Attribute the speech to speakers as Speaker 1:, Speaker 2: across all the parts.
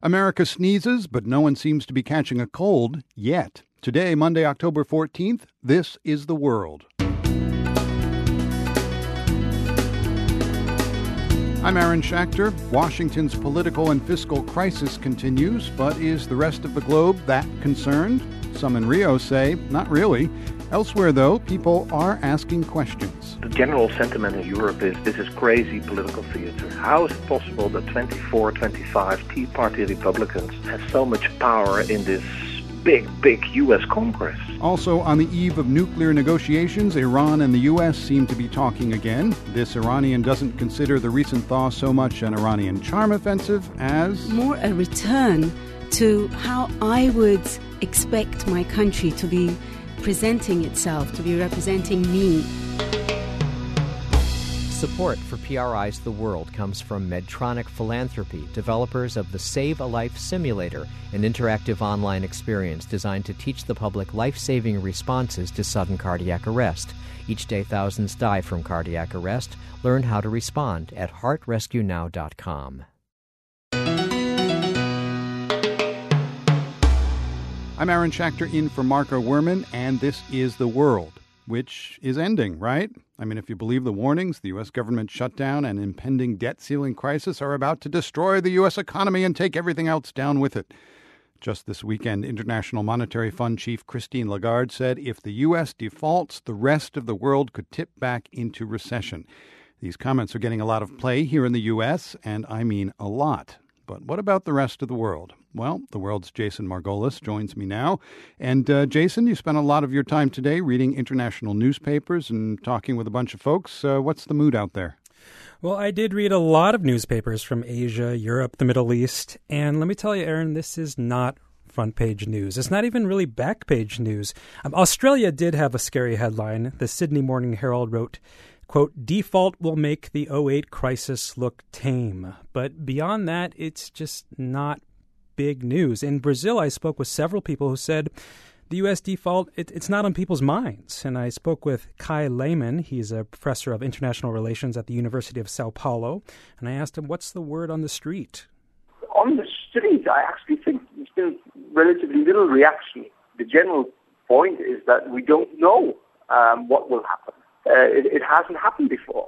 Speaker 1: America sneezes, but no one seems to be catching a cold yet. Today, Monday, October 14th, this is The World. I'm Aaron Schachter. Washington's political and fiscal crisis continues, but is the rest of the globe that concerned? Some in Rio say, not really. Elsewhere, though, people are asking questions.
Speaker 2: The general sentiment in Europe is this is crazy political theater. How is it possible that 24, 25 Tea Party Republicans have so much power in this big U.S. Congress?
Speaker 1: Also, on the eve of nuclear negotiations, Iran and the U.S. seem to be talking again. This Iranian doesn't consider the recent thaw so much an Iranian charm offensive as
Speaker 3: more a return to how I would expect my country to be presenting itself, to be representing me.
Speaker 4: Support for PRI's The World comes from Medtronic Philanthropy, developers of the Save a Life Simulator, an interactive online experience designed to teach the public life-saving responses to sudden cardiac arrest. Each day, thousands die from cardiac arrest. Learn how to respond at heartrescuenow.com.
Speaker 1: I'm Aaron Schachter in for Marco Werman, and this is The World, which is ending, right? I mean, if you believe the warnings, the U.S. government shutdown and impending debt ceiling crisis are about to destroy the U.S. economy and take everything else down with it. Just this weekend, International Monetary Fund Chief Christine Lagarde said if the U.S. defaults, the rest of the world could tip back into recession. These comments are getting a lot of play here in the U.S., and I mean a lot. But what about the rest of the world? Well, the world's Jason Margolis joins me now. And Jason, you spent a lot of your time today reading international newspapers and talking with a bunch of folks. What's the mood out there?
Speaker 5: Well, I did read a lot of newspapers from Asia, Europe, the Middle East. And let me tell you, Aaron, this is not front page news. It's not even really back page news. Australia did have a scary headline. The Sydney Morning Herald wrote, quote, default will make the '08 crisis look tame. But beyond that, it's just not big news. In Brazil, I spoke with several people who said the U.S. default, it's not on people's minds. And I spoke with Kai Lehman. He's a professor of international relations at the University of Sao Paulo. And I asked him, what's the word on the street?
Speaker 6: On the street, I actually think there's been relatively little reaction. The general point is that we don't know what will happen. It hasn't happened before.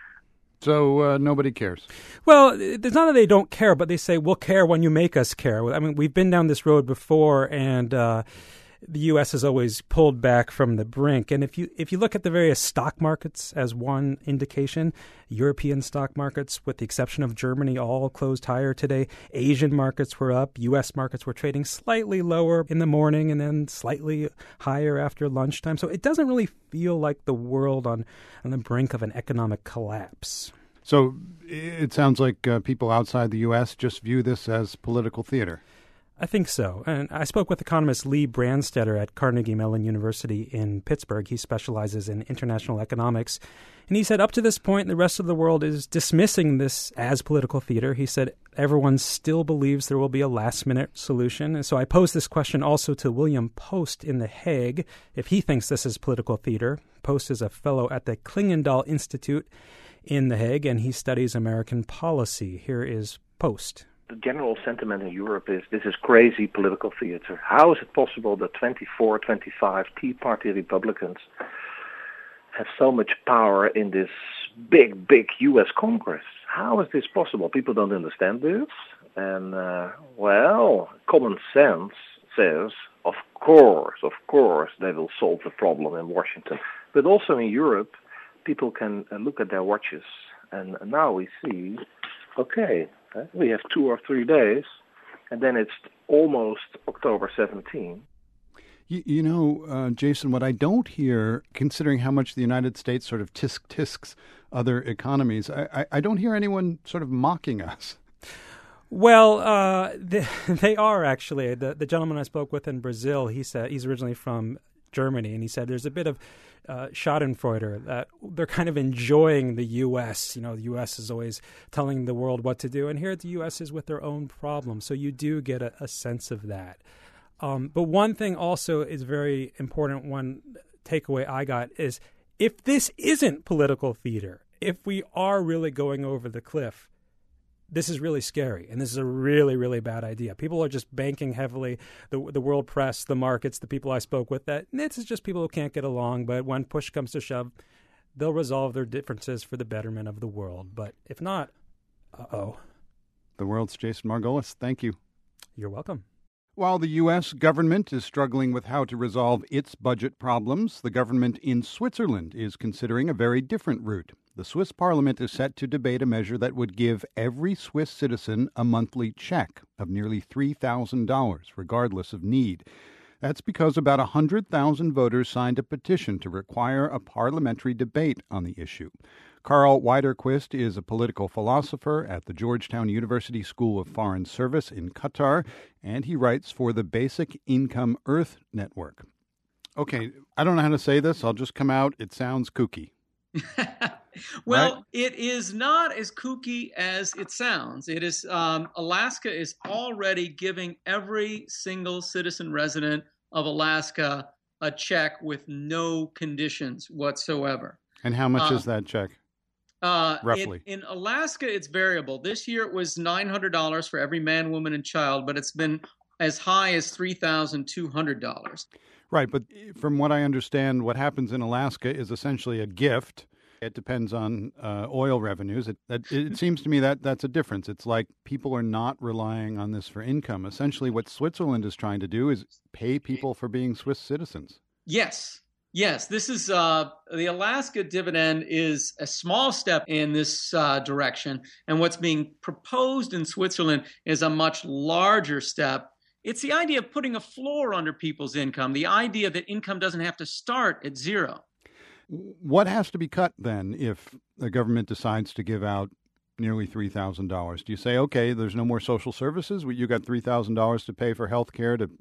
Speaker 1: So nobody cares.
Speaker 5: Well, it's not that they don't care, but they say, we'll care when you make us care. I mean, we've been down this road before, and the U.S. has always pulled back from the brink. And if you look at the various stock markets as one indication, European stock markets, with the exception of Germany, all closed higher today. Asian markets were up. U.S. markets were trading slightly lower in the morning and then slightly higher after lunchtime. So it doesn't really feel like the world on the brink of an economic collapse.
Speaker 1: So it sounds like people outside the U.S. just view this as political theater.
Speaker 5: I think so. And I spoke with economist Lee Brandstetter at Carnegie Mellon University in Pittsburgh. He specializes in international economics. And he said up to this point, the rest of the world is dismissing this as political theater. He said everyone still believes there will be a last-minute solution. And so I posed this question also to William Post in The Hague, if he thinks this is political theater. Post is a fellow at the Klingendahl Institute in The Hague, and he studies American policy. Here is Post.
Speaker 2: The general sentiment in Europe is this is crazy political theater. How is it possible that 24, 25 Tea Party Republicans have so much power in this big U.S. Congress? How is this possible? People don't understand this. And, common sense says, of course, they will solve the problem in Washington. But also in Europe, people can look at their watches. And now we see, okay, we have 2 or 3 days, and then it's almost October 17.
Speaker 1: You know, Jason, what I don't hear, considering how much the United States sort of tisks other economies, I don't hear anyone sort of mocking us.
Speaker 5: Well, they are actually. The gentleman I spoke with in Brazil, he said he's originally from Germany, and he said there's a bit of schadenfreude, that they're kind of enjoying the U.S. You know, the U.S. is always telling the world what to do, and here the U.S. is with their own problems. So you do get a sense of that. But one thing also is very important, one takeaway I got is if this isn't political theater, if we are really going over the cliff, this is really scary, and this is a really, really bad idea. People are just banking heavily, the world press, the markets, the people I spoke with, that this is just people who can't get along, but when push comes to shove, they'll resolve their differences for the betterment of the world. But if not, uh-oh.
Speaker 1: The World's Jason Margolis, thank you.
Speaker 5: You're welcome.
Speaker 1: While the U.S. government is struggling with how to resolve its budget problems, the government in Switzerland is considering a very different route. The Swiss parliament is set to debate a measure that would give every Swiss citizen a monthly check of nearly $3,000, regardless of need. That's because about 100,000 voters signed a petition to require a parliamentary debate on the issue. Karl Widerquist is a political philosopher at the Georgetown University School of Foreign Service in Qatar, and he writes for the Basic Income Earth Network. Okay, I don't know how to say this. I'll just come out. It sounds kooky.
Speaker 7: Well,
Speaker 1: right?
Speaker 7: It is not as kooky as it sounds. It is Alaska is already giving every single citizen resident of Alaska a check with no conditions whatsoever.
Speaker 1: And how much is that check? Roughly.
Speaker 7: In Alaska, it's variable. This year it was $900 for every man, woman, and child, but it's been as high as $3,200.
Speaker 1: Right, but from what I understand, what happens in Alaska is essentially a gift. It depends on oil revenues. It seems to me that that's a difference. It's like people are not relying on this for income. Essentially, what Switzerland is trying to do is pay people for being Swiss citizens.
Speaker 7: Yes. This is the Alaska dividend is a small step in this direction. And what's being proposed in Switzerland is a much larger step. It's the idea of putting a floor under people's income, the idea that income doesn't have to start at zero.
Speaker 1: What has to be cut then if the government decides to give out nearly $3,000? Do you say, okay, there's no more social services? You got $3,000 to pay for health care, to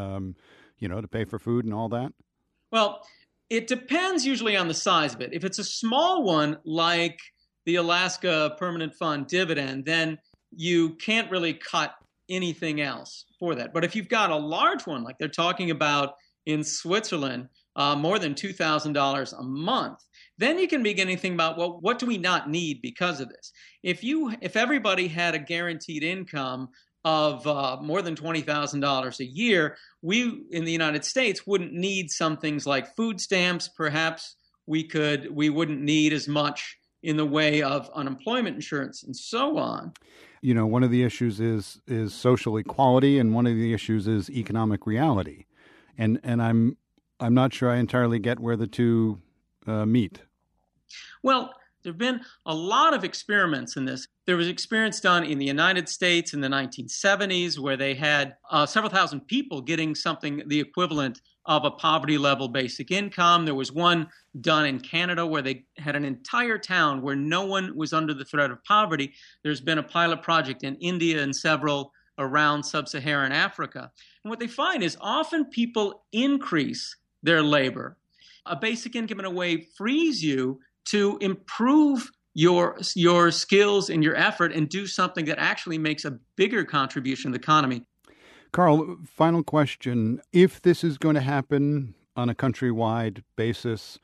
Speaker 1: pay for food and all that?
Speaker 7: Well, it depends usually on the size of it. If it's a small one, like the Alaska Permanent Fund dividend, then you can't really cut anything else for that. But if you've got a large one, like they're talking about in Switzerland, more than $2,000 a month, then you can begin to think about, well, what do we not need because of this? If everybody had a guaranteed income of more than $20,000 a year, we in the United States wouldn't need some things like food stamps. Perhaps we wouldn't need as much in the way of unemployment insurance and so on.
Speaker 1: You know, one of the issues is social equality, and one of the issues is economic reality. And I'm not sure I entirely get where the two meet.
Speaker 7: Well, there have been a lot of experiments in this. There was experiments done in the United States in the 1970s where they had several thousand people getting something the equivalent of a poverty-level basic income. There was one done in Canada where they had an entire town where no one was under the threat of poverty. There's been a pilot project in India and several around sub-Saharan Africa. And what they find is often people increase their labor. A basic income, in a way, frees you to improve your skills and your effort and do something that actually makes a bigger contribution to the economy.
Speaker 1: Karl, final question. If this is going to happen on a countrywide basis,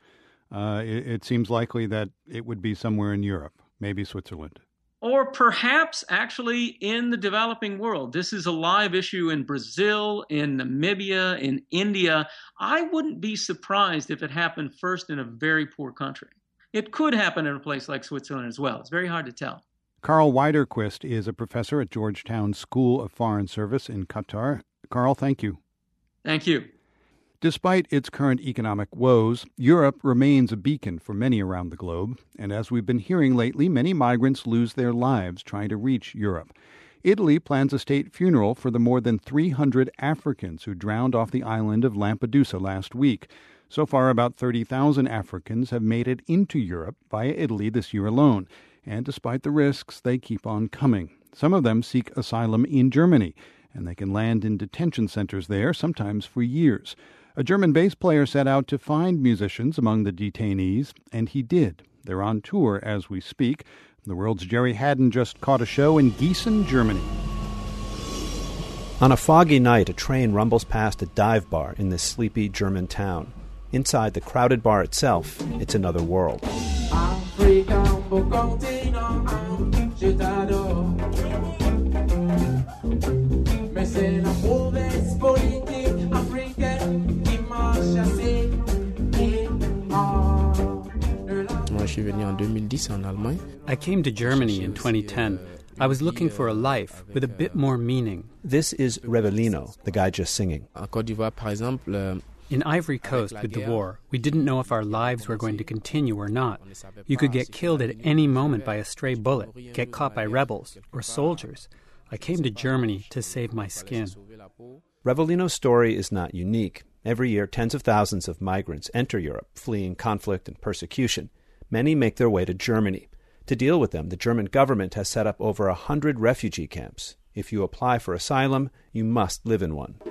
Speaker 1: it seems likely that it would be somewhere in Europe, maybe Switzerland.
Speaker 7: Or perhaps actually in the developing world. This is a live issue in Brazil, in Namibia, in India. I wouldn't be surprised if it happened first in a very poor country. It could happen in a place like Switzerland as well. It's very hard to tell.
Speaker 1: Karl Widerquist is a professor at Georgetown School of Foreign Service in Qatar. Karl, thank you.
Speaker 7: Thank you.
Speaker 1: Despite its current economic woes, Europe remains a beacon for many around the globe, and as we've been hearing lately, many migrants lose their lives trying to reach Europe. Italy plans a state funeral for the more than 300 Africans who drowned off the island of Lampedusa last week. So far, about 30,000 Africans have made it into Europe via Italy this year alone, and despite the risks, they keep on coming. Some of them seek asylum in Germany, and they can land in detention centers there, sometimes for years. A German bass player set out to find musicians among the detainees, and he did. They're on tour as we speak. The World's Jerry Haddon just caught a show in Gießen, Germany.
Speaker 8: On a foggy night, a train rumbles past a dive bar in this sleepy German town. Inside the crowded bar itself, it's another world.
Speaker 9: I came to Germany in 2010. I was looking for a life with a bit more meaning.
Speaker 8: This is Revelino, the guy just singing.
Speaker 9: In Ivory Coast, with the war, we didn't know if our lives were going to continue or not. You could get killed at any moment by a stray bullet, get caught by rebels or soldiers. I came to Germany to save my skin.
Speaker 8: Revelino's story is not unique. Every year, tens of thousands of migrants enter Europe, fleeing conflict and persecution. Many make their way to Germany. To deal with them, the German government has set up over 100 refugee camps. If you apply for asylum, you must live in one.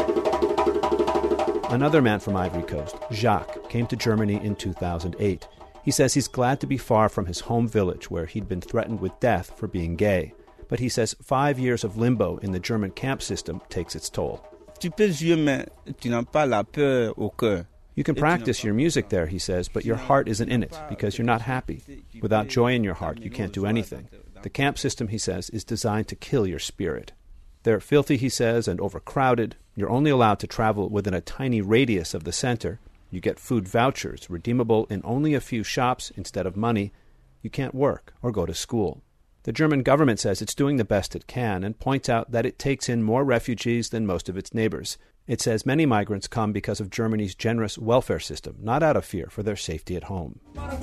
Speaker 8: Another man from Ivory Coast, Jacques, came to Germany in 2008. He says he's glad to be far from his home village where he'd been threatened with death for being gay. But he says 5 years of limbo in the German camp system takes its toll. You can practice your music there, he says, but your heart isn't in it because you're not happy. Without joy in your heart, you can't do anything. The camp system, he says, is designed to kill your spirit. They're filthy, he says, and overcrowded. You're only allowed to travel within a tiny radius of the center. You get food vouchers, redeemable in only a few shops instead of money. You can't work or go to school. The German government says it's doing the best it can and points out that it takes in more refugees than most of its neighbors. It says many migrants come because of Germany's generous welfare system, not out of fear for their safety at home.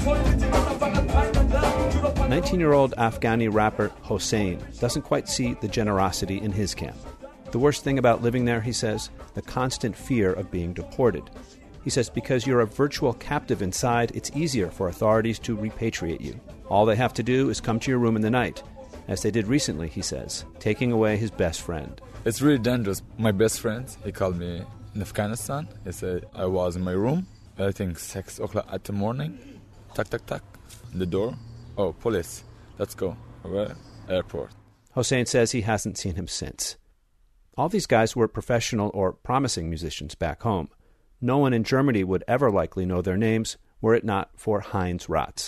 Speaker 8: 19-year-old Afghani rapper Hossein doesn't quite see the generosity in his camp. The worst thing about living there, he says, the constant fear of being deported. He says because you're a virtual captive inside, it's easier for authorities to repatriate you. All they have to do is come to your room in the night, as they did recently, he says, taking away his best friend.
Speaker 10: It's really dangerous. My best friend, he called me in Afghanistan. He said I was in my room, I think 6 o'clock at the morning. Tuck, tuck, tuck, the door. Oh, police. Let's go. Where? Airport.
Speaker 8: Hossein says he hasn't seen him since. All these guys were professional or promising musicians back home. No one in Germany would ever likely know their names were it not for Heinz Ratz.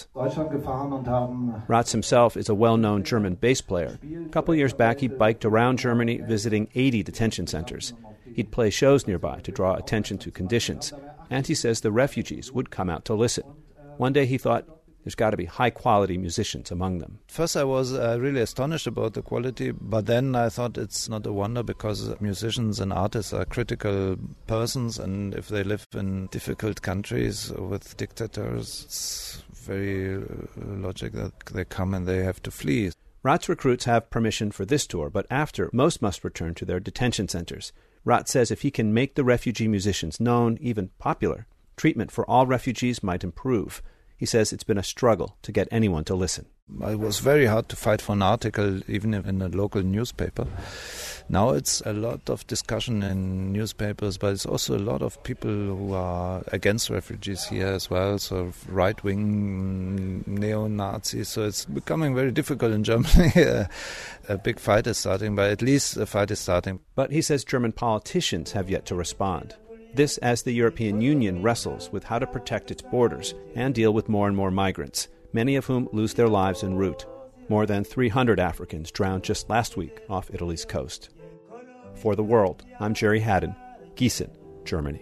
Speaker 8: Ratz himself is a well-known German bass player. A couple years back, he biked around Germany visiting 80 detention centers. He'd play shows nearby to draw attention to conditions, and he says the refugees would come out to listen. One day he thought, there's got to be high-quality musicians among them.
Speaker 11: First I was really astonished about the quality, but then I thought it's not a wonder because musicians and artists are critical persons, and if they live in difficult countries with dictators, it's very logic that they come and they have to flee.
Speaker 8: Ratz recruits have permission for this tour, but after, most must return to their detention centers. Ratz says if he can make the refugee musicians known, even popular, treatment for all refugees might improve. He says it's been a struggle to get anyone to listen.
Speaker 11: It was very hard to fight for an article, even in a local newspaper. Now it's a lot of discussion in newspapers, but it's also a lot of people who are against refugees here as well, sort of right-wing neo-Nazis. So it's becoming very difficult in Germany. A big fight is starting, but at least a fight is starting.
Speaker 8: But he says German politicians have yet to respond. This as the European Union wrestles with how to protect its borders and deal with more and more migrants, many of whom lose their lives en route. More than 300 Africans drowned just last week off Italy's coast. For The World, I'm Jerry Haddon, Gießen, Germany.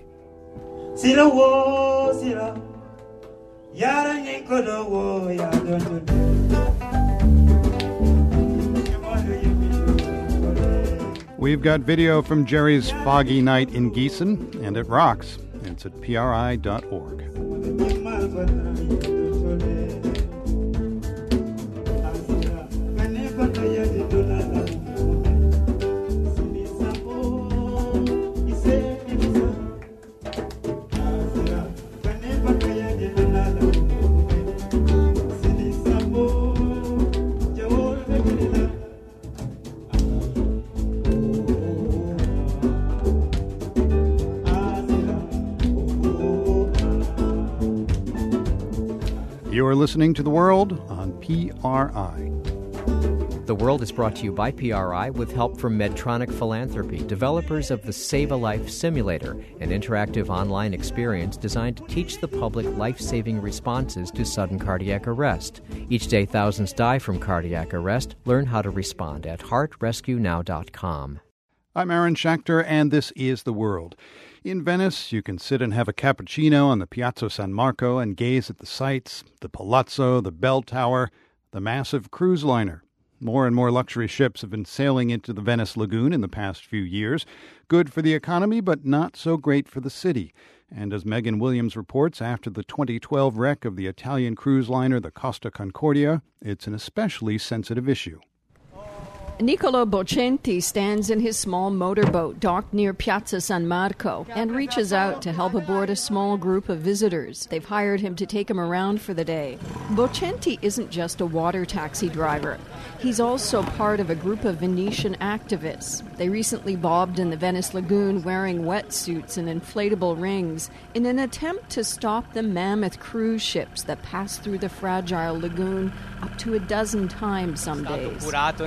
Speaker 1: We've got video from Jerry's foggy night in Gießen, and it rocks. It's at PRI.org. You are listening to The World on PRI.
Speaker 4: The World is brought to you by PRI with help from Medtronic Philanthropy, developers of the Save a Life Simulator, an interactive online experience designed to teach the public life-saving responses to sudden cardiac arrest. Each day, thousands die from cardiac arrest. Learn how to respond at heartrescuenow.com.
Speaker 1: I'm Aaron Schachter, and this is The World. In Venice, you can sit and have a cappuccino on the Piazza San Marco and gaze at the sights, the Palazzo, the bell tower, the massive cruise liner. More and more luxury ships have been sailing into the Venice Lagoon in the past few years. Good for the economy, but not so great for the city. And as Megan Williams reports, after the 2012 wreck of the Italian cruise liner, the Costa Concordia, it's an especially sensitive issue.
Speaker 12: Niccolo Boccenti stands in his small motorboat docked near Piazza San Marco and reaches out to help aboard a small group of visitors. They've hired him to take him around for the day. Boccenti isn't just a water taxi driver. He's also part of a group of Venetian activists. They recently bobbed in the Venice Lagoon wearing wetsuits and inflatable rings in an attempt to stop the mammoth cruise ships that pass through the fragile lagoon up to a dozen times some days.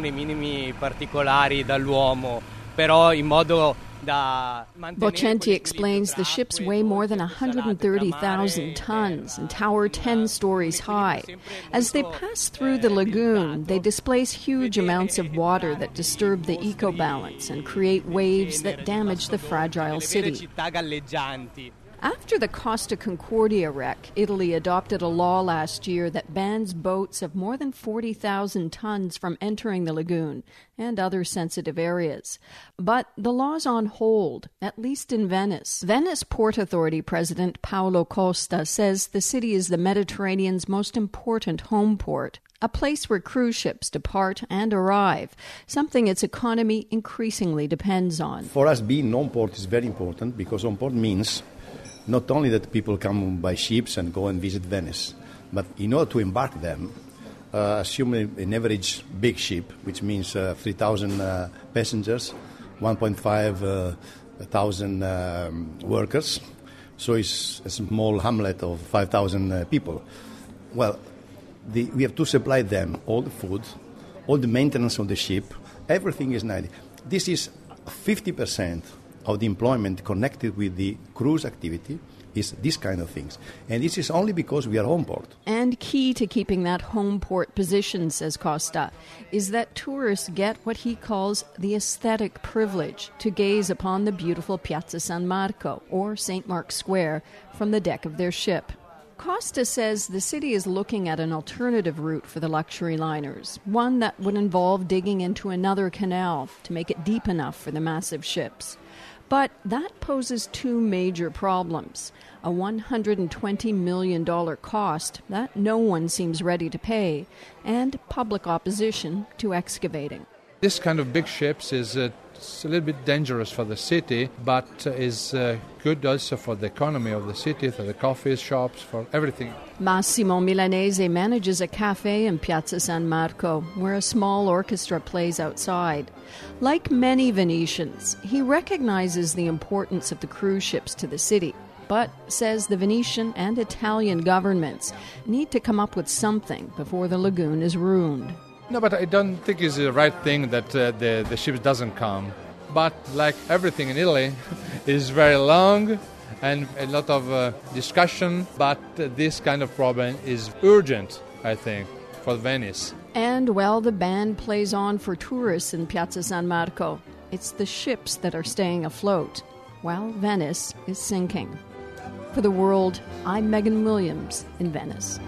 Speaker 12: Boccenti explains the ships weigh more than 130,000 tons and tower 10 stories high. As they pass through the lagoon, they displace huge amounts of water that disturb the eco-balance and create waves that damage the fragile city. After the Costa Concordia wreck, Italy adopted a law last year that bans boats of more than 40,000 tons from entering the lagoon and other sensitive areas. But the law's on hold, at least in Venice. Venice Port Authority President Paolo Costa says the city is the Mediterranean's most important home port, a place where cruise ships depart and arrive, something its economy increasingly depends on.
Speaker 13: For us, being home port is very important because home port means not only that people come by ships and go and visit Venice, but in order to embark them, assume an average big ship, which means 3,000 passengers, 1,500 workers, so it's a small hamlet of 5,000 people. Well, we have to supply them all the food, all the maintenance of the ship, everything is 90. This is 50% of the employment connected with the cruise activity is this kind of things. And this is only because we are home port.
Speaker 12: And key to keeping that home port position, says Costa, is that tourists get what he calls the aesthetic privilege to gaze upon the beautiful Piazza San Marco, or St. Mark's Square, from the deck of their ship. Costa says the city is looking at an alternative route for the luxury liners, one that would involve digging into another canal to make it deep enough for the massive ships. But that poses two major problems: a $120 million cost that no one seems ready to pay, and public opposition to excavating.
Speaker 14: This kind of big ships is it's a little bit dangerous for the city, but is good also for the economy of the city, for the coffee shops, for everything.
Speaker 12: Massimo Milanese manages a cafe in Piazza San Marco, where a small orchestra plays outside. Like many Venetians, he recognizes the importance of the cruise ships to the city, but says the Venetian and Italian governments need to come up with something before the lagoon is ruined.
Speaker 14: No, but I don't think it's the right thing that the ship doesn't come. But like everything in Italy, it's very long and a lot of discussion. But this kind of problem is urgent, I think, for Venice.
Speaker 12: And, well, the band plays on for tourists in Piazza San Marco. It's the ships that are staying afloat, while Venice is sinking. For The World, I'm Megan Williams in Venice.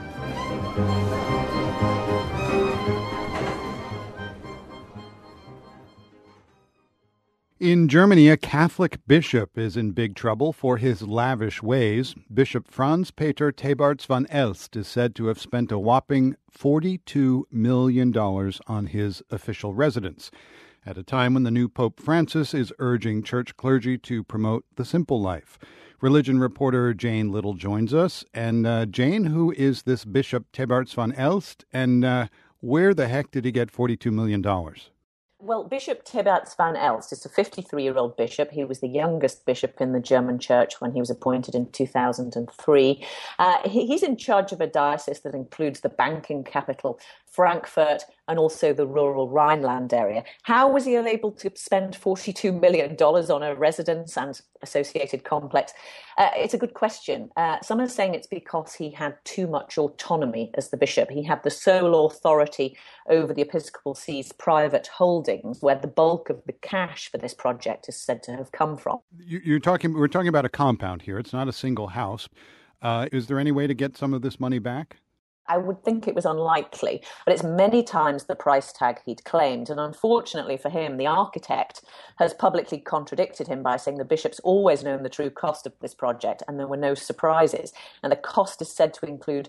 Speaker 1: In Germany, a Catholic bishop is in big trouble for his lavish ways. Bishop Franz Peter Thebarts von Elst is said to have spent a whopping $42 million on his official residence, at a time when the new Pope Francis is urging church clergy to promote the simple life. Religion reporter Jane Little joins us. And Jane, who is this Bishop Thebarts von Elst, and where the heck did he get $42 million?
Speaker 15: Well, Bishop Thebarts von Elst is a 53-year-old bishop. He was the youngest bishop in the German church when he was appointed in 2003. He's in charge of a diocese that includes the banking capital, Frankfurt, and also the rural Rhineland area. How was he able to spend $42 million on a residence and associated complex? It's a good question. Some are saying it's because he had too much autonomy as the bishop. He had the sole authority over the Episcopal See's private holdings, where the bulk of the cash for this project is said to have come from.
Speaker 1: We're talking about a compound here. It's not a single house. Is there any way to get some of this money back?
Speaker 15: I would think it was unlikely, but it's many times the price tag he'd claimed. And unfortunately for him, the architect has publicly contradicted him by saying the bishop's always known the true cost of this project and there were no surprises. And the cost is said to include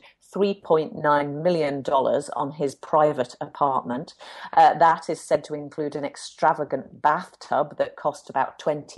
Speaker 15: $3.9 million on his private apartment. That is said to include an extravagant bathtub that cost about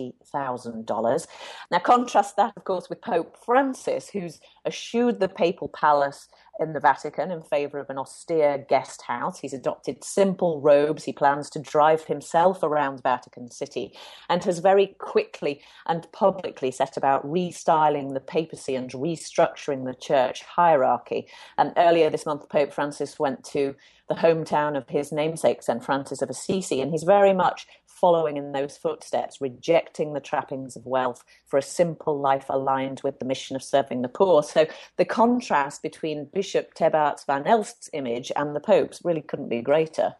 Speaker 15: $20,000. Now, contrast that, of course, with Pope Francis, who's eschewed the papal palace in the Vatican in favour of an austere guest house. He's adopted simple robes. He plans to drive himself around Vatican City and has very quickly and publicly set about restyling the papacy and restructuring the church hierarchy. And earlier this month, Pope Francis went to the hometown of his namesake, St. Francis of Assisi, and he's very much following in those footsteps, rejecting the trappings of wealth for a simple life aligned with the mission of serving the poor. So the contrast between Bishop Thebarts van Elst's image and the Pope's really couldn't be greater.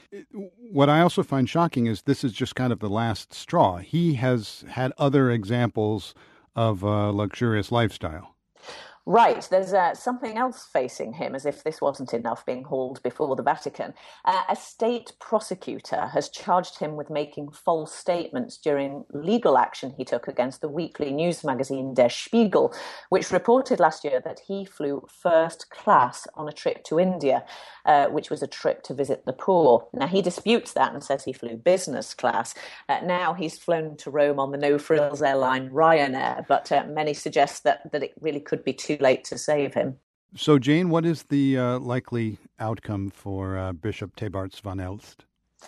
Speaker 1: What I also find shocking is this is just kind of the last straw. He has had other examples of a luxurious lifestyle.
Speaker 15: Right, there's something else facing him, as if this wasn't enough, being hauled before the Vatican. A state prosecutor has charged him with making false statements during legal action he took against the weekly news magazine Der Spiegel, which reported last year that he flew first class on a trip to India, which was a trip to visit the poor. Now, he disputes that and says he flew business class. Now he's flown to Rome on the no-frills airline Ryanair, but many suggest that it really could be too late to save him.
Speaker 1: So, Jane, what is the likely outcome for Bishop Thebarts van Elst?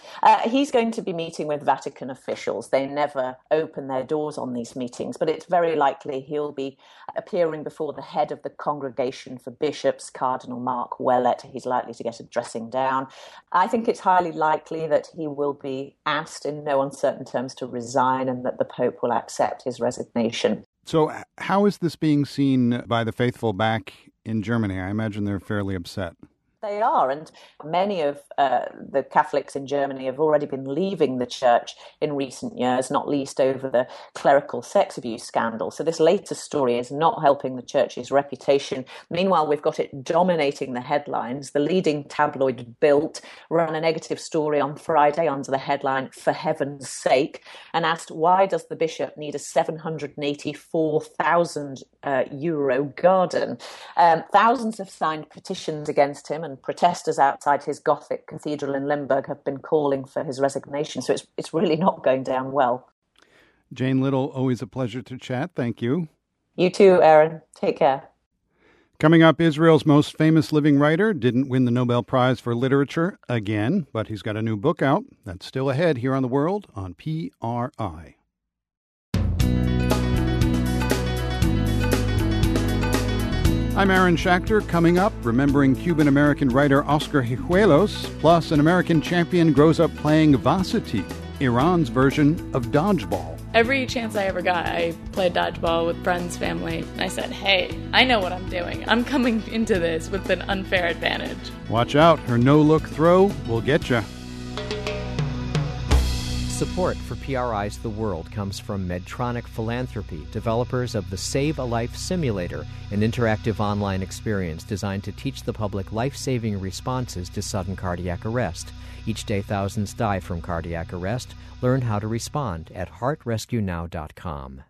Speaker 15: He's going to be meeting with Vatican officials. They never open their doors on these meetings, but it's very likely he'll be appearing before the head of the Congregation for Bishops, Cardinal Mark Ouellet. He's likely to get a dressing down. I think it's highly likely that he will be asked in no uncertain terms to resign and that the Pope will accept his resignation.
Speaker 1: So how is this being seen by the faithful back in Germany? I imagine they're fairly upset.
Speaker 15: They are, and many of the Catholics in Germany have already been leaving the church in recent years, not least over the clerical sex abuse scandal. So this latest story is not helping the church's reputation. Meanwhile, we've got it dominating the headlines. The leading tabloid Bild ran a negative story on Friday under the headline, "For Heaven's Sake," and asked, why does the bishop need a €784,000 garden? Thousands have signed petitions against him, and protesters outside his Gothic cathedral in Limburg have been calling for his resignation. So it's really not going down well.
Speaker 1: Jane Little, always a pleasure to chat. Thank you.
Speaker 15: You too, Aaron. Take care.
Speaker 1: Coming up, Israel's most famous living writer didn't win the Nobel Prize for Literature again, but he's got a new book out. That's still ahead here on The World on PRI. I'm Aaron Schachter. Coming up, remembering Cuban-American writer Oscar Hijuelos, plus an American champion grows up playing Varsity, Iran's version of dodgeball.
Speaker 16: Every chance I ever got, I played dodgeball with friends, family, and I said, hey, I know what I'm doing. I'm coming into this with an unfair advantage.
Speaker 1: Watch out, her no-look throw will get you.
Speaker 4: Support for PRI's The World comes from Medtronic Philanthropy, developers of the Save a Life Simulator, an interactive online experience designed to teach the public life-saving responses to sudden cardiac arrest. Each day, thousands die from cardiac arrest. Learn how to respond at heartrescuenow.com.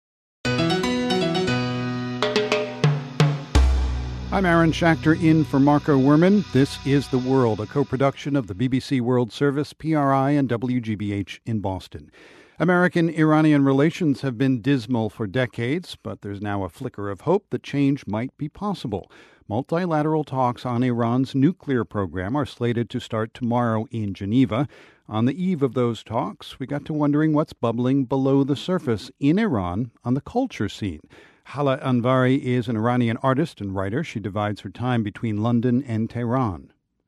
Speaker 1: I'm Aaron Schachter in for Marco Werman. This is The World, a co-production of the BBC World Service, PRI, and WGBH in Boston. American-Iranian relations have been dismal for decades, but there's now a flicker of hope that change might be possible. Multilateral talks on Iran's nuclear program are slated to start tomorrow in Geneva. On the eve of those talks, we got to wondering what's bubbling below the surface in Iran on the culture scene. Hala Anvari is an Iranian artist and writer. She divides her time between London and Tehran.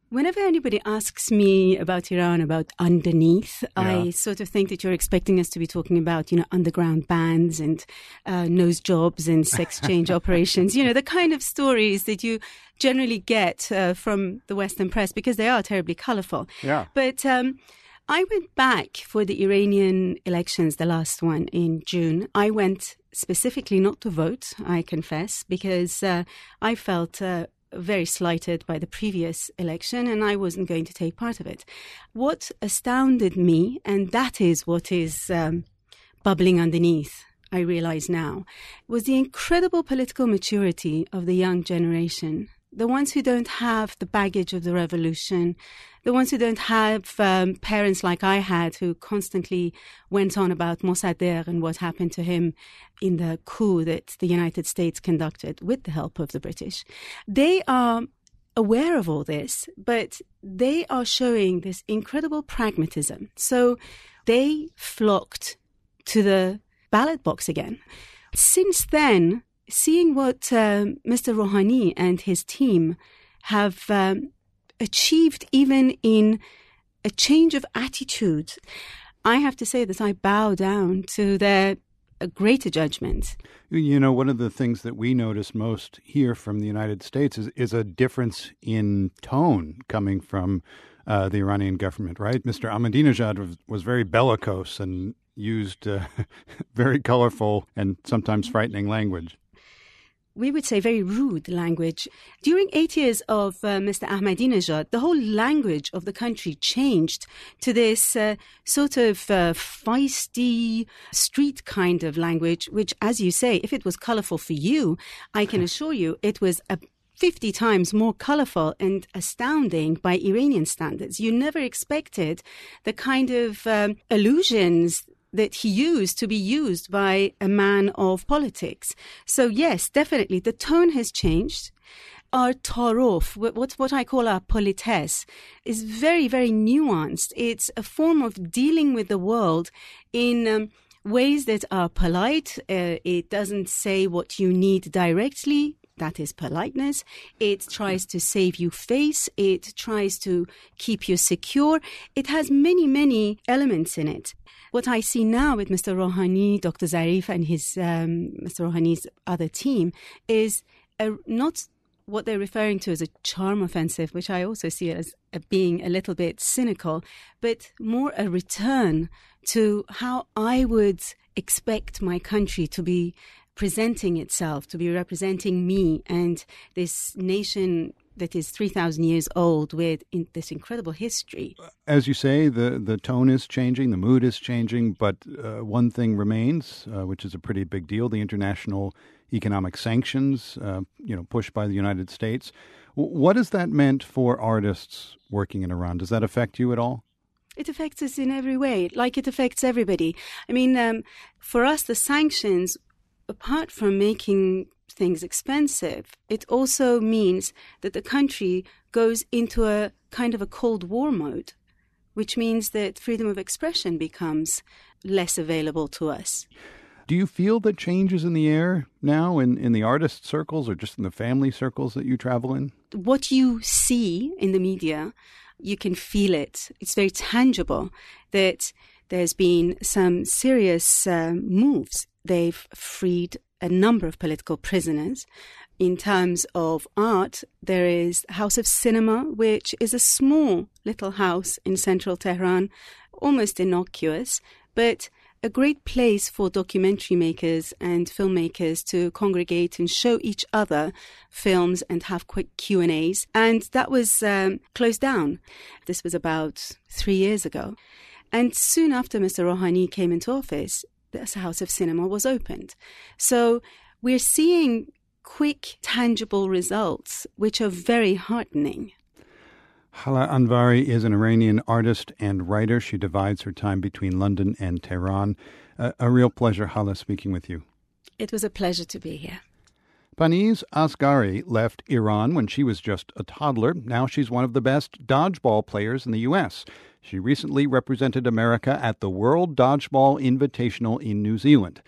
Speaker 3: Whenever anybody asks me about Iran, about underneath, I sort of think that you're expecting us to be talking about, underground bands and nose jobs and sex change operations, the kind of stories that you generally get from the Western press, because they are terribly colorful.
Speaker 1: Yeah.
Speaker 3: But I went back for the Iranian elections, the last one in June. I went specifically not to vote, I confess, because I felt very slighted by the previous election, and I wasn't going to take part of it. What astounded me, and that is what is bubbling underneath, I realize now, was the incredible political maturity of the young generation. The ones who don't have the baggage of the revolution, the ones who don't have parents like I had who constantly went on about Mossadegh and what happened to him in the coup that the United States conducted with the help of the British. They are aware of all this, but they are showing this incredible pragmatism. So they flocked to the ballot box again. Since then, seeing what Mr. Rouhani and his team have achieved even in a change of attitude, I have to say that I bow down to their greater judgment.
Speaker 1: One of the things that we notice most here from the United States is a difference in tone coming from the Iranian government, right? Mr. Ahmadinejad was very bellicose and used very colorful and sometimes frightening language.
Speaker 3: We would say very rude language. During 8 years of Mr. Ahmadinejad, the whole language of the country changed to this sort of feisty street kind of language, which, as you say, if it was colorful for you, I can assure you it was 50 times more colorful and astounding by Iranian standards. You never expected the kind of allusions that he used to be used by a man of politics. So yes, definitely, the tone has changed. Our tarof, what I call our politesse, is very, very nuanced. It's a form of dealing with the world in ways that are polite. It doesn't say what you need directly. That is politeness. It tries to save you face. It tries to keep you secure. It has many, many elements in it. What I see now with Mr. Rouhani, Dr. Zarif and his Mr. Rouhani's other team is not what they're referring to as a charm offensive, which I also see as being a little bit cynical, but more a return to how I would expect my country to be presenting itself, to be representing me and this nation that is 3,000 years old with this incredible history.
Speaker 1: As you say, the tone is changing, the mood is changing, but one thing remains, which is a pretty big deal, the international economic sanctions, pushed by the United States. What has that meant for artists working in Iran? Does that affect you at all?
Speaker 3: It affects us in every way, like it affects everybody. I mean, for us, the sanctions, apart from making things expensive, it also means that the country goes into a kind of a Cold War mode, which means that freedom of expression becomes less available to us.
Speaker 1: Do you feel that change is in the air now in the artist circles or just in the family circles that you travel in?
Speaker 3: What you see in the media, you can feel it. It's very tangible that there's been some serious moves. They've freed a number of political prisoners. In terms of art, there is House of Cinema, which is a small little house in central Tehran, almost innocuous, but a great place for documentary makers and filmmakers to congregate and show each other films and have quick Q&As. And that was closed down. This was about 3 years ago. And soon after Mr. Rouhani came into office, this House of Cinema was opened. So we're seeing quick, tangible results, which are very heartening.
Speaker 1: Hala Anvari is an Iranian artist and writer. She divides her time between London and Tehran. A real pleasure, Hala, speaking with you.
Speaker 3: It was a pleasure to be here.
Speaker 1: Paniz Asghari left Iran when she was just a toddler. Now she's one of the best dodgeball players in the U.S. She recently represented America at the World Dodgeball Invitational in New Zealand.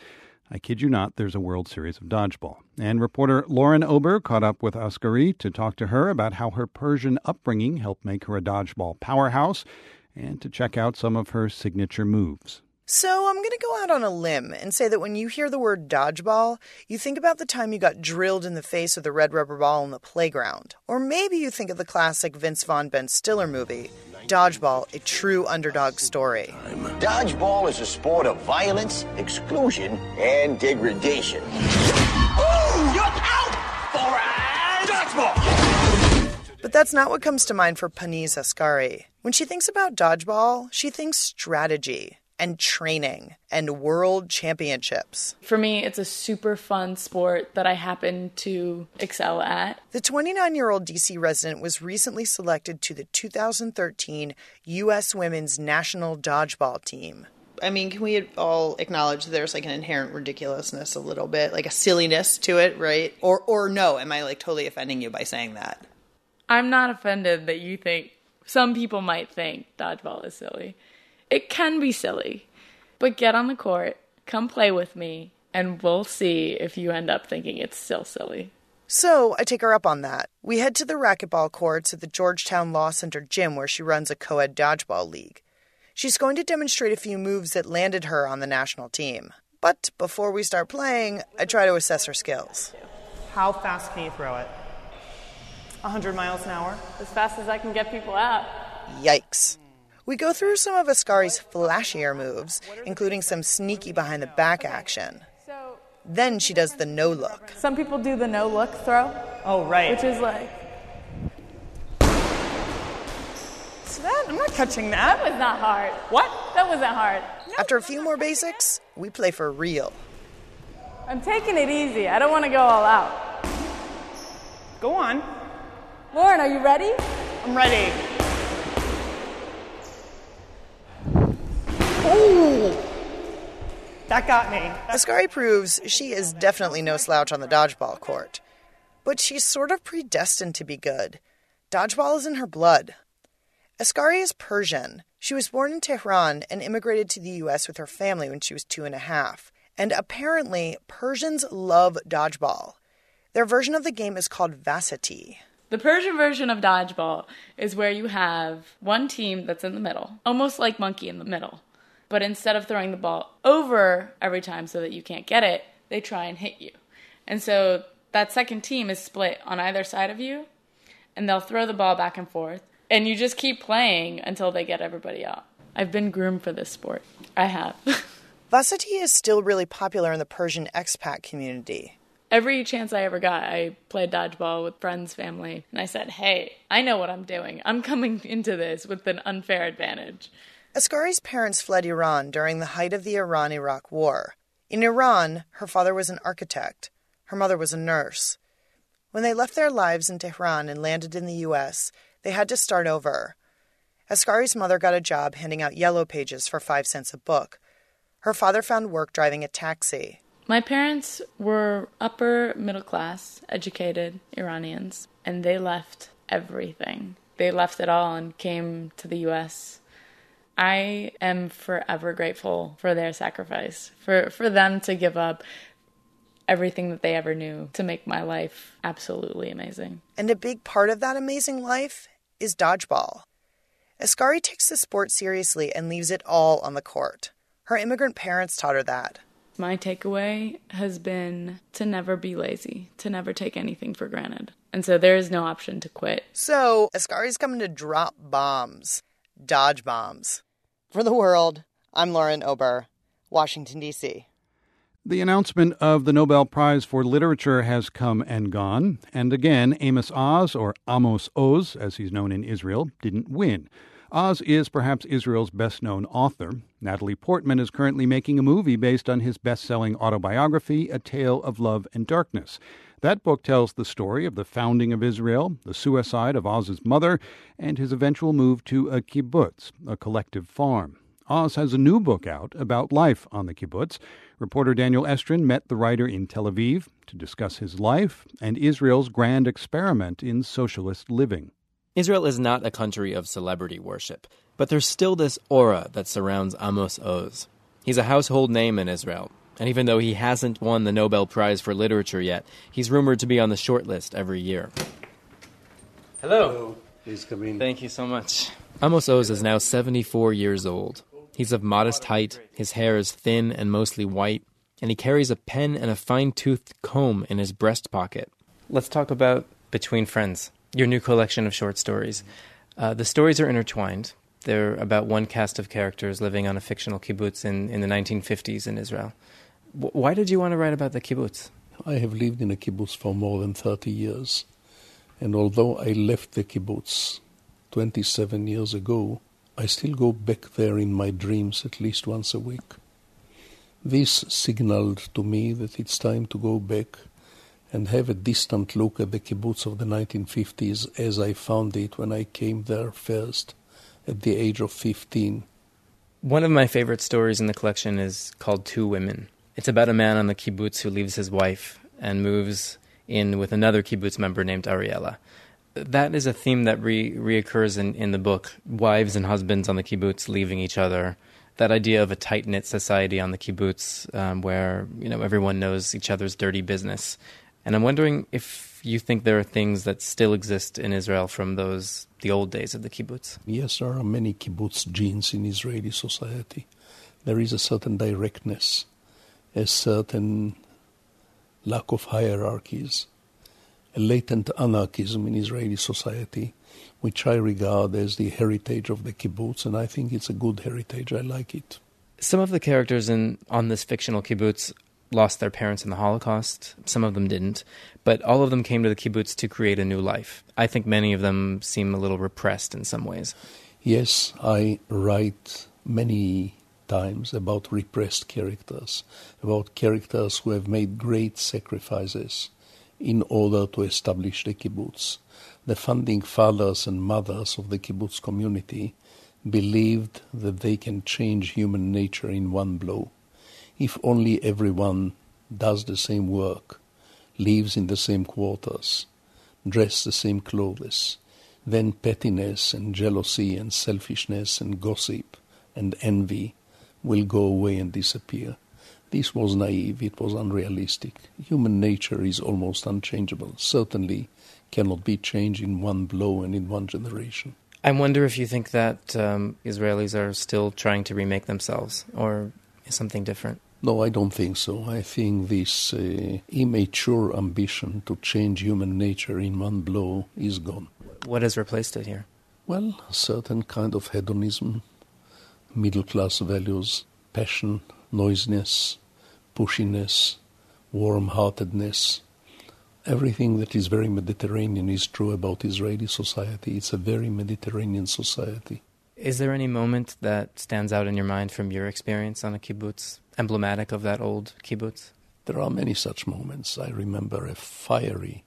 Speaker 1: I kid you not, there's a World Series of Dodgeball. And reporter Lauren Ober caught up with Asghari to talk to her about how her Persian upbringing helped make her a dodgeball powerhouse and to check out some of her signature moves.
Speaker 17: So I'm going to go out on a limb and say that when you hear the word dodgeball, you think about the time you got drilled in the face with a red rubber ball in the playground. Or maybe you think of the classic Vince Vaughn, Ben Stiller movie, Dodgeball, a true underdog story.
Speaker 18: Dodgeball is a sport of violence, exclusion, and degradation. Ooh, you're out for a dodgeball!
Speaker 17: But that's not what comes to mind for Paniz Asghari. When she thinks about dodgeball, she thinks strategy and training and world championships.
Speaker 16: For me, it's a super fun sport that I happen to excel at.
Speaker 17: The 29-year-old D.C. resident was recently selected to the 2013 U.S. Women's National Dodgeball Team. I mean, can we all acknowledge there's like an inherent ridiculousness a little bit, like a silliness to it, right? Or no, am I like totally offending you by saying that?
Speaker 16: I'm not offended that you think, some people might think dodgeball is silly. It can be silly, but get on the court, come play with me, and we'll see if you end up thinking it's still silly.
Speaker 17: So I take her up on that. We head to the racquetball courts at the Georgetown Law Center gym where she runs a co-ed dodgeball league. She's going to demonstrate a few moves that landed her on the national team. But before we start playing, I try to assess her skills.
Speaker 19: How fast can you throw it? 100 miles an hour?
Speaker 16: As fast as I can get people out.
Speaker 17: Yikes. We go through some of Asghari's flashier moves, including some sneaky behind-the-back action. Then she does the no-look.
Speaker 16: Some people do the no-look throw.
Speaker 19: Oh, right.
Speaker 16: Which is like...
Speaker 19: So I'm not touching that.
Speaker 16: That was not hard.
Speaker 19: What?
Speaker 16: That wasn't hard.
Speaker 17: After a few more basics, we play for real.
Speaker 16: I'm taking it easy. I don't want to go all out.
Speaker 19: Go on.
Speaker 16: Lauren, are you ready?
Speaker 19: I'm ready. Ooh! That got me.
Speaker 17: Asghari proves she is definitely no slouch on the dodgeball court. But she's sort of predestined to be good. Dodgeball is in her blood. Asghari is Persian. She was born in Tehran and immigrated to the U.S. with her family when she was 2.5. And apparently, Persians love dodgeball. Their version of the game is called Vasati.
Speaker 16: The Persian version of dodgeball is where you have one team that's in the middle, almost like monkey in the middle. But instead of throwing the ball over every time so that you can't get it, they try and hit you. And so that second team is split on either side of you, and they'll throw the ball back and forth. And you just keep playing until they get everybody out. I've been groomed for this sport. I have.
Speaker 17: Vasati is still really popular in the Persian expat community.
Speaker 16: Every chance I ever got, I played dodgeball with friends, family, and I said, hey, I know what I'm doing. I'm coming into this with an unfair advantage.
Speaker 17: Asghari's parents fled Iran during the height of the Iran-Iraq War. In Iran, her father was an architect. Her mother was a nurse. When they left their lives in Tehran and landed in the U.S., they had to start over. Asghari's mother got a job handing out yellow pages for 5 cents a book. Her father found work driving a taxi.
Speaker 16: My parents were upper middle class, educated Iranians, and they left everything. They left it all and came to the U.S. I am forever grateful for their sacrifice, for them to give up everything that they ever knew to make my life absolutely amazing.
Speaker 17: And a big part of that amazing life is dodgeball. Asghari takes the sport seriously and leaves it all on the court. Her immigrant parents taught her that.
Speaker 16: My takeaway has been to never be lazy, to never take anything for granted. And so there is no option to quit.
Speaker 17: So Asghari's coming to drop bombs. Dodge bombs. For The World, I'm Lauren Ober, Washington, D.C.
Speaker 1: The announcement of the Nobel Prize for Literature has come and gone. And again, Amos Oz, or Amos Oz, as he's known in Israel, didn't win. Oz is perhaps Israel's best-known author. Natalie Portman is currently making a movie based on his best-selling autobiography, A Tale of Love and Darkness. That book tells the story of the founding of Israel, the suicide of Oz's mother, and his eventual move to a kibbutz, a collective farm. Oz has a new book out about life on the kibbutz. Reporter Daniel Estrin met the writer in Tel Aviv to discuss his life and Israel's grand experiment in socialist living.
Speaker 20: Israel is not a country of celebrity worship, but there's still this aura that surrounds Amos Oz. He's a household name in Israel. And even though he hasn't won the Nobel Prize for Literature yet, he's rumored to be on the short list every year. Hello.
Speaker 21: Please come in.
Speaker 20: Thank you so much. Amos Oz is now 74 years old. He's of modest height, his hair is thin and mostly white, and he carries a pen and a fine-toothed comb in his breast pocket. Let's talk about Between Friends, your new collection of short stories. The stories are intertwined. They're about one cast of characters living on a fictional kibbutz in the 1950s in Israel. Why did you want to write about the kibbutz?
Speaker 21: I have lived in a kibbutz for more than 30 years. And although I left the kibbutz 27 years ago, I still go back there in my dreams at least once a week. This signaled to me that it's time to go back and have a distant look at the kibbutz of the 1950s as I found it when I came there first at the age of 15.
Speaker 20: One of my favorite stories in the collection is called Two Women. It's about a man on the kibbutz who leaves his wife and moves in with another kibbutz member named Ariella. That is a theme that reoccurs in the book. Wives and husbands on the kibbutz leaving each other. That idea of a tight-knit society on the kibbutz where everyone knows each other's dirty business. And I'm wondering if you think there are things that still exist in Israel from the old days of the kibbutz.
Speaker 21: Yes, there are many kibbutz genes in Israeli society. There is a certain directness, a certain lack of hierarchies, a latent anarchism in Israeli society, which I regard as the heritage of the kibbutz, and I think it's a good heritage. I like it.
Speaker 20: Some of the characters on this fictional kibbutz lost their parents in the Holocaust. Some of them didn't. But all of them came to the kibbutz to create a new life. I think many of them seem a little repressed in some ways.
Speaker 21: Yes, I write many times about repressed characters, about characters who have made great sacrifices in order to establish the kibbutz. The founding fathers and mothers of the kibbutz community believed that they can change human nature in one blow. If only everyone does the same work, lives in the same quarters, dress the same clothes, then pettiness and jealousy and selfishness and gossip and envy will go away and disappear. This was naive, it was unrealistic. Human nature is almost unchangeable, certainly cannot be changed in one blow and in one generation.
Speaker 20: I wonder if you think that Israelis are still trying to remake themselves, or is something different?
Speaker 21: No, I don't think so. I think this immature ambition to change human nature in one blow is gone.
Speaker 20: What has replaced it here?
Speaker 21: Well, a certain kind of hedonism, middle-class values, passion, noisiness, pushiness, warm-heartedness. Everything that is very Mediterranean is true about Israeli society. It's a very Mediterranean society.
Speaker 20: Is there any moment that stands out in your mind from your experience on a kibbutz, emblematic of that old kibbutz?
Speaker 21: There are many such moments. I remember a fiery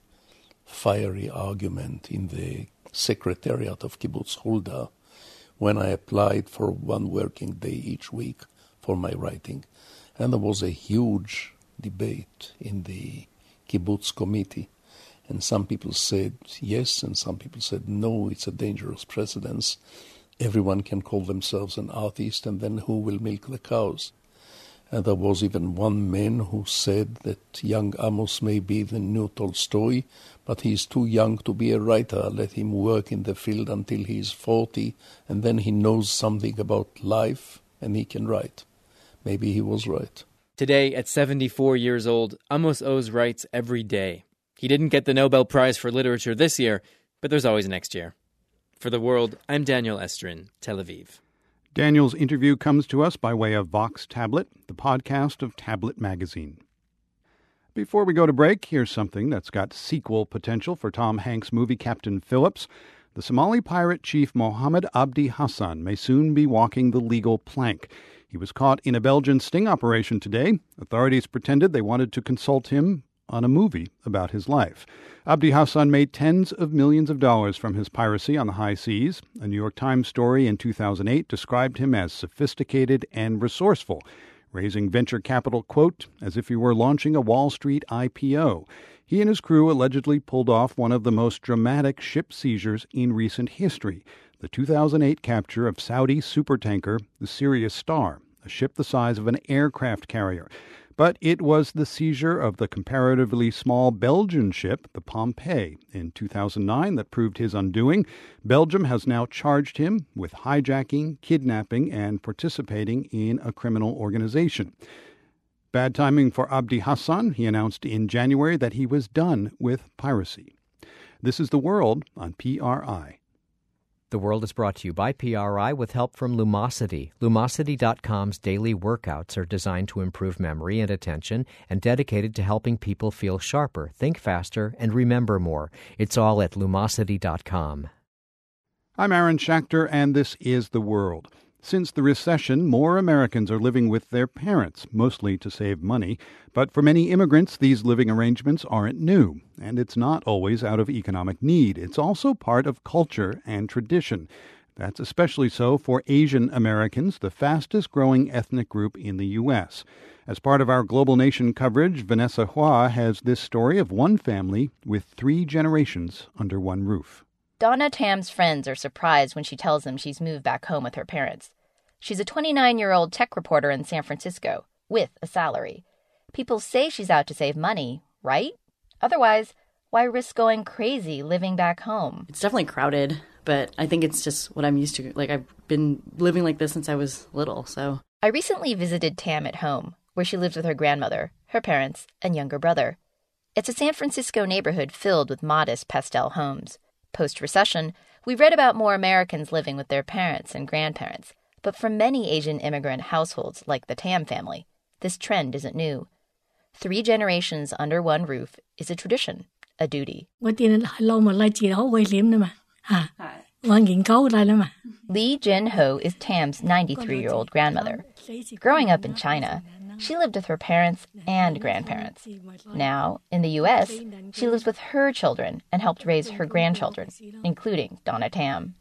Speaker 21: argument in the secretariat of Kibbutz Hulda when I applied for one working day each week for my writing. And there was a huge debate in the Kibbutz committee. And some people said yes, and some people said no, it's a dangerous precedence. Everyone can call themselves an artist, and then who will milk the cows? And there was even one man who said that young Amos may be the new Tolstoy, but he is too young to be a writer. Let him work in the field until he is 40, and then he knows something about life, and he can write. Maybe he was right.
Speaker 20: Today, at 74 years old, Amos Oz writes every day. He didn't get the Nobel Prize for Literature this year, but there's always next year. For The World, I'm Daniel Estrin, Tel Aviv.
Speaker 1: Daniel's interview comes to us by way of Vox Tablet, the podcast of Tablet Magazine. Before we go to break, here's something that's got sequel potential for Tom Hanks' movie Captain Phillips. The Somali pirate chief Mohammed Abdi Hassan may soon be walking the legal plank. He was caught in a Belgian sting operation today. Authorities pretended they wanted to consult him on a movie about his life. Abdi Hassan made tens of millions of dollars from his piracy on the high seas. A New York Times story in 2008 described him as sophisticated and resourceful, raising venture capital, quote, as if he were launching a Wall Street IPO. He and his crew allegedly pulled off one of the most dramatic ship seizures in recent history, the 2008 capture of Saudi supertanker, the Sirius Star, a ship the size of an aircraft carrier. But it was the seizure of the comparatively small Belgian ship, the Pompey, in 2009 that proved his undoing. Belgium has now charged him with hijacking, kidnapping, and participating in a criminal organization. Bad timing for Abdi Hassan. He announced in January that he was done with piracy. This is The World on PRI.
Speaker 4: The World is brought to you by PRI with help from Lumosity. Lumosity.com's daily workouts are designed to improve memory and attention and dedicated to helping people feel sharper, think faster, and remember more. It's all at Lumosity.com.
Speaker 1: I'm Aaron Schachter, and this is The World. Since the recession, more Americans are living with their parents, mostly to save money. But for many immigrants, these living arrangements aren't new. And it's not always out of economic need. It's also part of culture and tradition. That's especially so for Asian Americans, the fastest-growing ethnic group in the U.S. As part of our Global Nation coverage, Vanessa Hua has this story of one family with 3 generations under one roof.
Speaker 6: Donna Tam's friends are surprised when she tells them she's moved back home with her parents. She's a 29-year-old tech reporter in San Francisco, with a salary. People say she's out to save money, right? Otherwise, why risk going crazy living back home?
Speaker 22: It's definitely crowded, but I think it's just what I'm used to. Like, I've been living like this since I was little, so.
Speaker 6: I recently visited Tam at home, where she lives with her grandmother, her parents, and younger brother. It's a San Francisco neighborhood filled with modest pastel homes. Post-recession, we've read about more Americans living with their parents and grandparents, but for many Asian immigrant households like the Tam family, this trend isn't new. 3 generations under one roof is a tradition, a duty. Lee Jin-ho is Tam's 93-year-old grandmother. Growing up in China, she lived with her parents and grandparents. Now, in the U.S., she lives with her children and helped raise her grandchildren, including Donna Tam.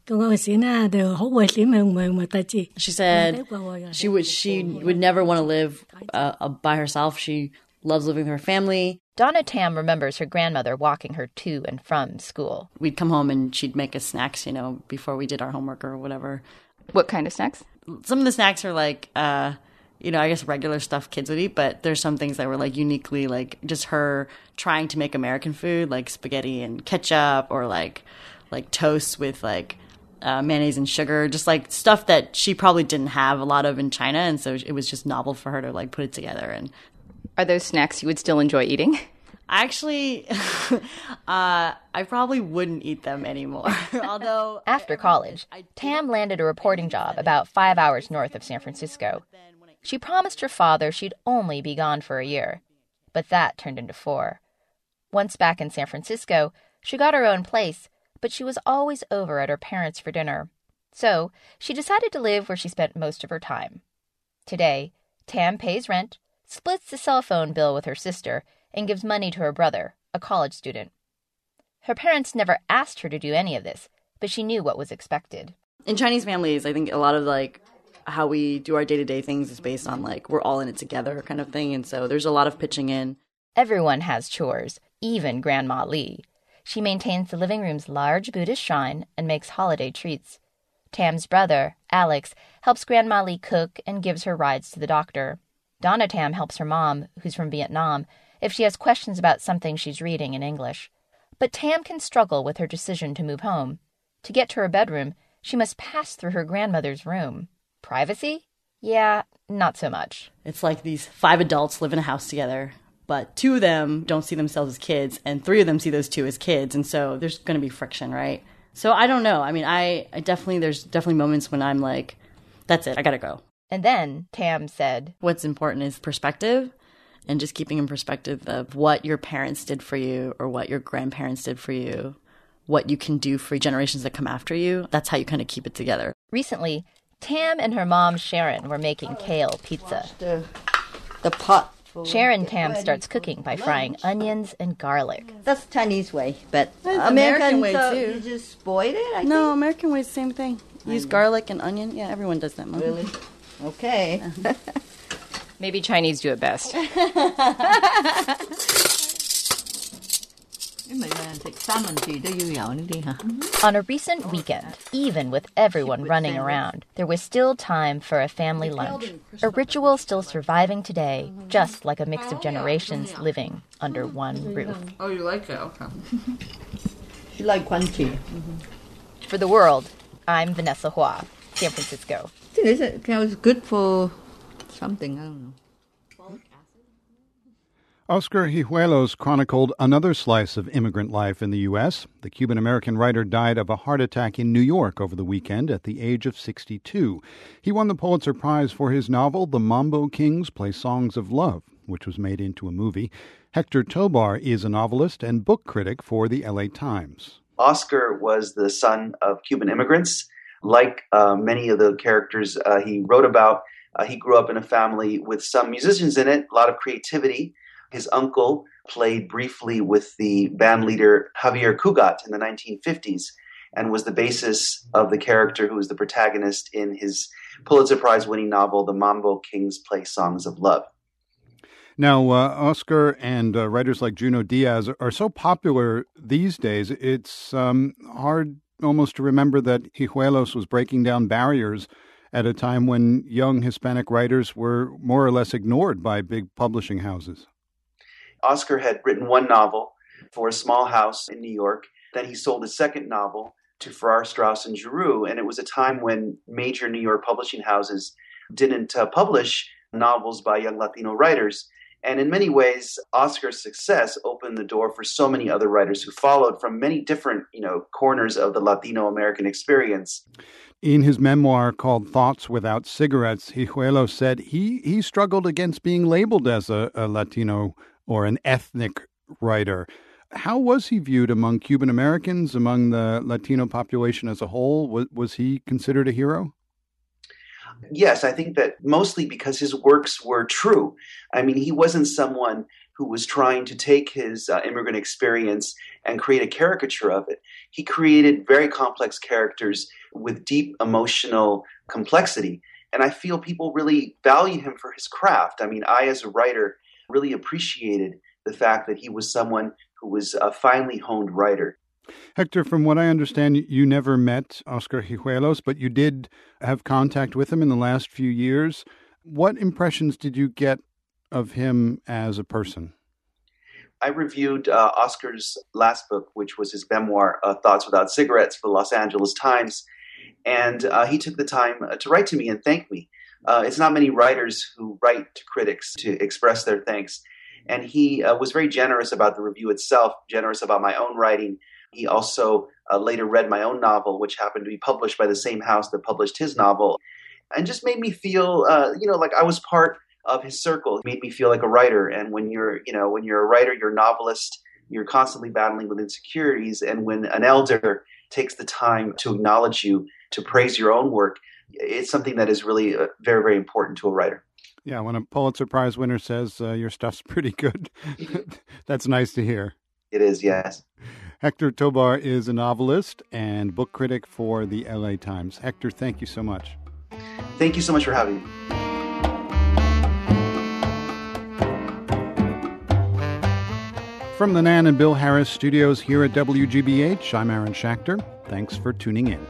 Speaker 22: She said she would never want to live by herself. She loves living with her family.
Speaker 6: Donna Tam remembers her grandmother walking her to and from school.
Speaker 22: We'd come home and she'd make us snacks, before we did our homework or whatever.
Speaker 6: What kind of snacks?
Speaker 22: Some of the snacks are like, I guess regular stuff kids would eat, but there's some things that were like uniquely like just her trying to make American food, like spaghetti and ketchup, or like toast with like mayonnaise and sugar, just like stuff that she probably didn't have a lot of in China, and so it was just novel for her to like put it together. And
Speaker 6: are those snacks you would still enjoy eating?
Speaker 22: Actually, I probably wouldn't eat them anymore. Although
Speaker 6: after college, Tam landed a reporting job about 5 hours north of San Francisco. She promised her father she'd only be gone for a year, but that turned into 4. Once back in San Francisco, she got her own place, but she was always over at her parents for dinner. So she decided to live where she spent most of her time. Today, Tam pays rent, splits the cell phone bill with her sister, and gives money to her brother, a college student. Her parents never asked her to do any of this, but she knew what was expected.
Speaker 22: In Chinese families, I think a lot of like how we do our day-to-day things is based on like we're all in it together kind of thing, and so there's a lot of pitching in.
Speaker 6: Everyone has chores, even Grandma Lee. She maintains the living room's large Buddhist shrine and makes holiday treats. Tam's brother, Alex, helps Grandma Lee cook and gives her rides to the doctor. Donna Tam helps her mom, who's from Vietnam, if she has questions about something she's reading in English. But Tam can struggle with her decision to move home. To get to her bedroom, she must pass through her grandmother's room. Privacy? Yeah, not so much.
Speaker 22: It's like these 5 adults live in a house together, but 2 of them don't see themselves as kids, and 3 of them see those 2 as kids, and so there's going to be friction, right? So I don't know. I mean, there's definitely moments when I'm like, that's it, I gotta go.
Speaker 6: And then Tam said,
Speaker 22: what's important is perspective, and just keeping in perspective of what your parents did for you or what your grandparents did for you, what you can do for generations that come after you. That's how you kind of keep it together.
Speaker 6: Recently, Tam and her mom, Sharon, were making kale pizza.
Speaker 23: The pot.
Speaker 6: Sharon Tam starts cooking by frying onions and garlic.
Speaker 23: That's the Chinese way, but
Speaker 22: American way too.
Speaker 23: You just boil it,
Speaker 22: No, American way is the same thing. Use garlic and onion. Yeah, everyone does that. Mom.
Speaker 23: Really? Okay.
Speaker 6: Maybe Chinese do it best. On a recent weekend, even with everyone running around, there was still time for a family lunch. A ritual still surviving today, just like a mix of generations living under one roof.
Speaker 23: Oh, you like it? Okay. She like crunchy.
Speaker 6: For The World, I'm Vanessa Hua, San Francisco.
Speaker 23: It was good for something, I don't know.
Speaker 1: Oscar Hijuelos chronicled another slice of immigrant life in the U.S. The Cuban-American writer died of a heart attack in New York over the weekend at the age of 62. He won the Pulitzer Prize for his novel The Mambo Kings Play Songs of Love, which was made into a movie. Hector Tobar is a novelist and book critic for the L.A. Times.
Speaker 2: Oscar was the son of Cuban immigrants. Like many of the characters he wrote about, he grew up in a family with some musicians in it, a lot of creativity. His uncle played briefly with the band leader Javier Cugat in the 1950s and was the basis of the character who was the protagonist in his Pulitzer Prize-winning novel, The Mambo Kings Play Songs of Love.
Speaker 1: Now, Oscar and writers like Junot Diaz are so popular these days, it's hard almost to remember that Hijuelos was breaking down barriers at a time when young Hispanic writers were more or less ignored by big publishing houses.
Speaker 2: Oscar had written one novel for a small house in New York. Then he sold his second novel to Farrar, Straus and Giroux. And it was a time when major New York publishing houses didn't publish novels by young Latino writers. And in many ways, Oscar's success opened the door for so many other writers who followed from many different, corners of the Latino American experience.
Speaker 1: In his memoir called Thoughts Without Cigarettes, Hijuelos said he struggled against being labeled as a Latino or an ethnic writer. How was he viewed among Cuban Americans, among the Latino population as a whole? Was he considered a hero?
Speaker 2: Yes, I think that mostly because his works were true. I mean, he wasn't someone who was trying to take his immigrant experience and create a caricature of it. He created very complex characters with deep emotional complexity. And I feel people really value him for his craft. I mean, I, as a writer, really appreciated the fact that he was someone who was a finely honed writer.
Speaker 1: Hector, from what I understand, you never met Oscar Hijuelos, but you did have contact with him in the last few years. What impressions did you get of him as a person?
Speaker 2: I reviewed Oscar's last book, which was his memoir, Thoughts Without Cigarettes, for the Los Angeles Times. And he took the time to write to me and thank me. It's not many writers who write to critics to express their thanks. And he was very generous about the review itself, generous about my own writing. He also later read my own novel, which happened to be published by the same house that published his novel, and just made me feel, like I was part of his circle. It made me feel like a writer. And when you're a writer, you're a novelist, you're constantly battling with insecurities. And when an elder takes the time to acknowledge you, to praise your own work, it's something that is really very, very important to a writer.
Speaker 1: Yeah, when a Pulitzer Prize winner says your stuff's pretty good, that's nice to hear.
Speaker 2: It is, yes.
Speaker 1: Hector Tobar is a novelist and book critic for the LA Times. Hector, thank you so much.
Speaker 2: Thank you so much for having me.
Speaker 1: From the Nan and Bill Harris studios here at WGBH, I'm Aaron Schachter. Thanks for tuning in.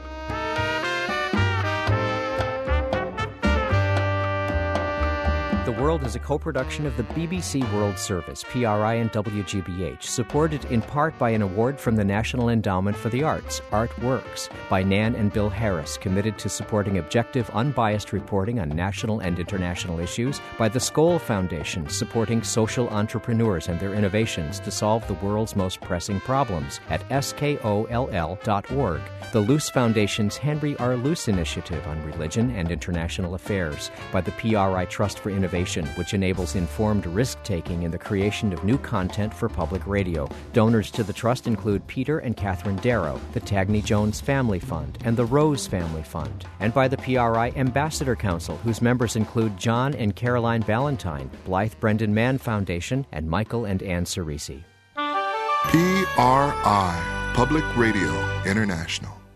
Speaker 4: The World is a co-production of the BBC World Service, PRI and WGBH, supported in part by an award from the National Endowment for the Arts, Artworks, by Nan and Bill Harris, committed to supporting objective, unbiased reporting on national and international issues, by the Skoll Foundation, supporting social entrepreneurs and their innovations to solve the world's most pressing problems at skoll.org, the Luce Foundation's Henry R. Luce Initiative on Religion and International Affairs, by the PRI Trust for Innovation, which enables informed risk-taking in the creation of new content for public radio. Donors to the trust include Peter and Catherine Darrow, the Tagney Jones Family Fund, and the Rose Family Fund, and by the PRI Ambassador Council, whose members include John and Caroline Valentine, Blythe Brendan Mann Foundation, and Michael and Ann Cerisi.
Speaker 5: PRI, Public Radio International.